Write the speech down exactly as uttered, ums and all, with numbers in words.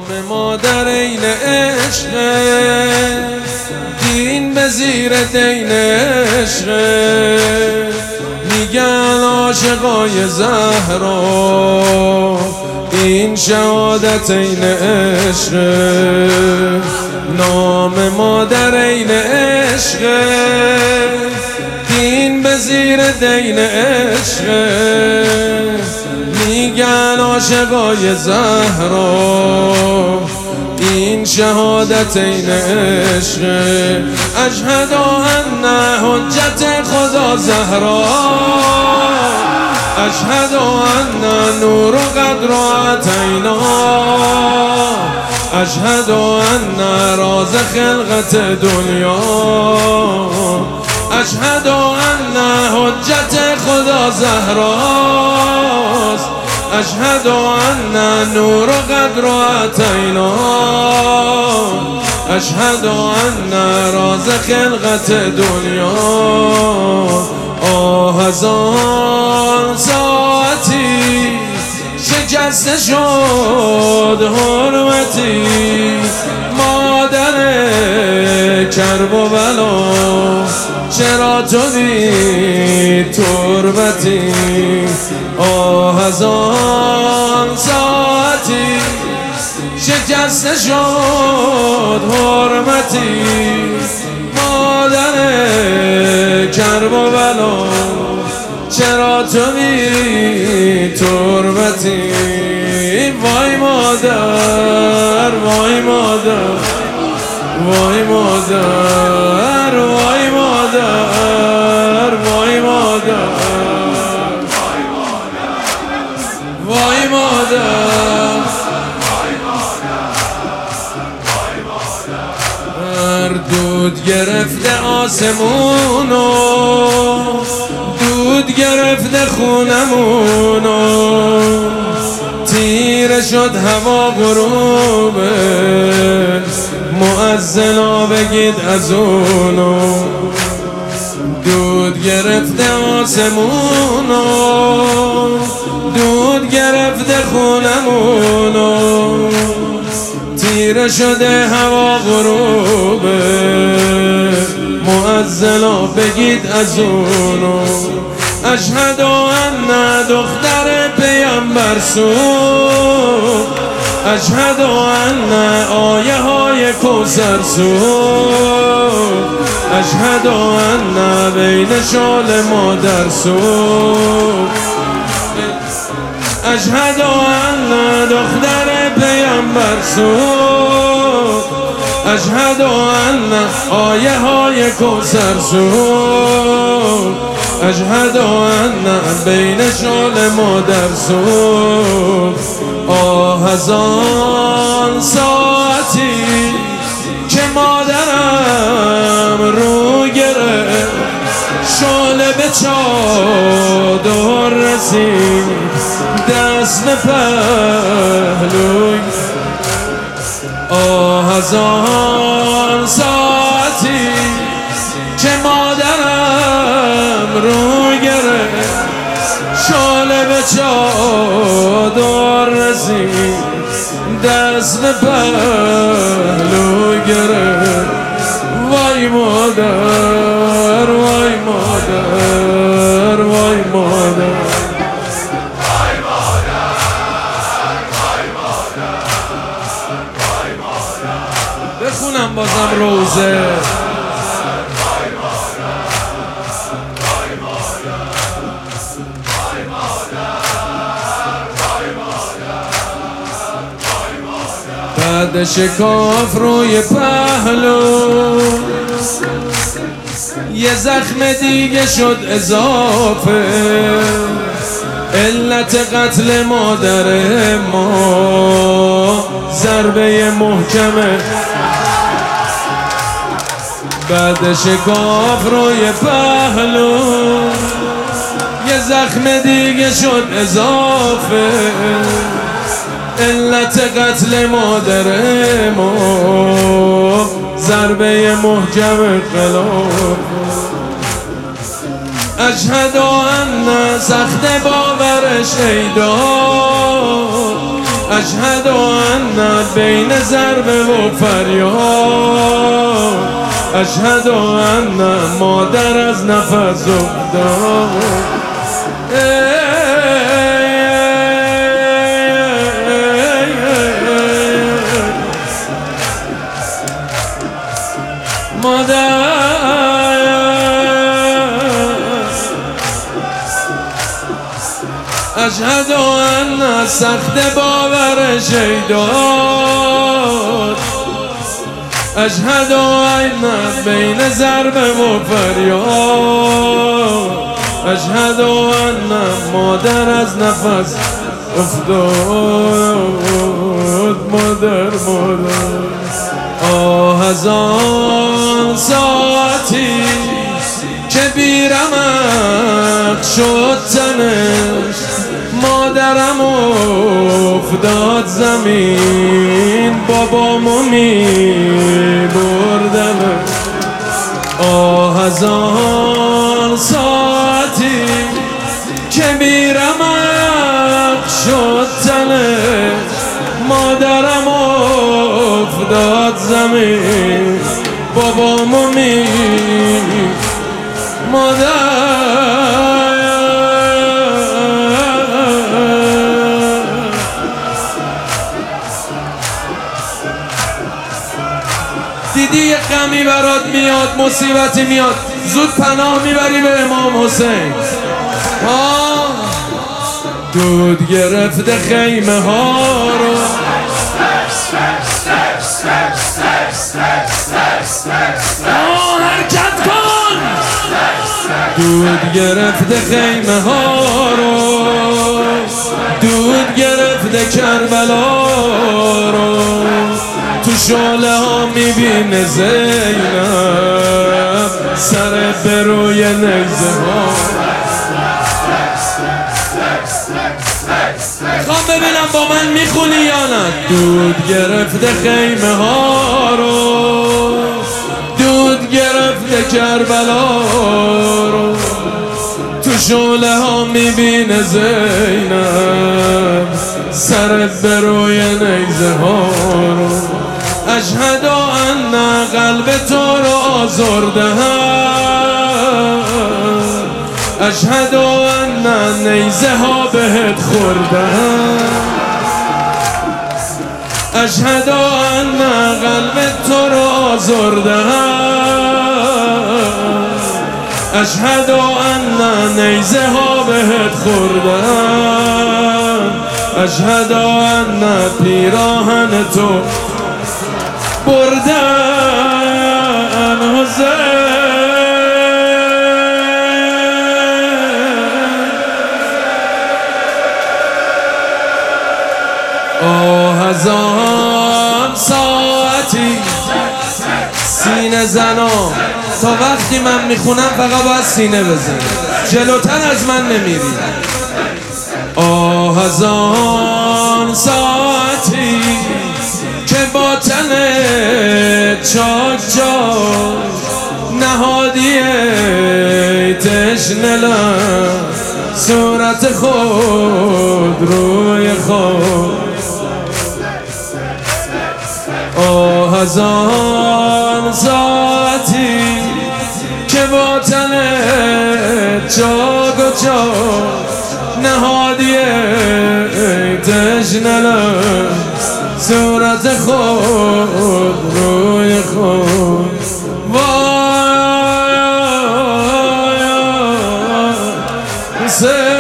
مادر این عشق، دین به زیر دین عشق. میگن عاشقای زهرا این شهادت این عشق. نام مادر این عشق، دین به زیر دین عشق. میگن عاشقای زهرا این شهادت این عشق. اشهد ان حجت خدا زهرا، اشهد ان نور قدر عطینا، اشهد ان راز خلقت دنیا، اشهد ان حجت خدا زهراست، اشهد ان نور قدر عطینا، اشهد ان راز خلقت دنیا. آه از آن ساعتی شکسته شد حرمتی، مادر کرب و بلا چرا تو بی تربتی. آه از آن ساعتی شکسته شد حرمتی، مادر کرب و بلا چرا تو بی تربتی. وای مادر، وای مادر، وای مادر، وای مادر، وای مادر، وای مادر. دود گرفته آسمونو، دود گرفته خونمونو، تیره شد هوا غروبه، مؤذنا بگید از اونو. دود گرفته آسمونو، دود گرفته خونمونو، تیره شده هوا غروبه، مؤذنا بگید از اونو. اشهد ان دختر پیامبر سو، اشهد ان آیه های کوثر سو، اشهد ان بین شال مادر سو، اشهد ان دختر پیامبر سو، اشهد ان آیه های کوثر سو، اشهد ان بین شال مادر سو. آه از آن ساعتی که مادرم رو گرفت، شاله به چادر رسید، دست به پهلوی. آه از آن ساعتی که مادرم رو گرفت، شاله به چادر رسید، دست به پهلو گرفت. وای مادر، وای مادر، وای مادر، بخونم بازم روزه. بعد شکاف روی پهلو، یه زخم دیگه شد اضافه، علت قتل مادر ما ضربه محکمه. بعد شکاف روی پهلو، یه زخم دیگه شد اضافه، علت قتل مادر ما ضربه محکم خلاف. اشهد ان سخت باورش ایداد، اشهد ان بین ضرب و فریاد اشهد ان مادر از نفس افتاد مادر اشهد ان سخت باور شیداد اشهد ان بین ضرب و فریاد اشهد ان مادر از نفس افتاد مادر مادر آه از آن ساعتی که بیرمق شد تنش مادرم افتاد زمین بابامو می بردم آه از آن ساعتی که بیرمق شد تنش مادرم افتاد زمین بابامو می مادر دیدی یه غمی برات میاد مصیبتی میاد زود پناه میبری به امام حسین ها دود گرفته خیمه ها رو حرکت کن دود گرفته خیمه ها رو دود گرفته کربلا رو تو شعله ها میبینه زینب سر به روی نیزه ها خوام ببینم با من میخونی یا نه دود گرفته خیمه ها رو دود گرفته کربلا رو تو شعله ها میبینه زینب سر به روی نیزه ها رو اشهد ان قلب تو رو آزرده هم اشهد ان نیزه ها بهت خورده هم اشهد ان قلب تو رو آزرده هم اشهد ان نیزه ها بهت خورده هم اشهد ان پیراهن تو بردن حسین آه از آن ساعتی سینه زنا تا وقتی من میخونم فقط باید سینه بزن جلوتر از من نمیری آه از آن ساعتی که با تن چاک چاک نهادی تشنه لب صورت خود روی خود آه از آن ساعتی که با تن چاک و چاک نهادی تشنه لب صورت خود روی خود وای حسین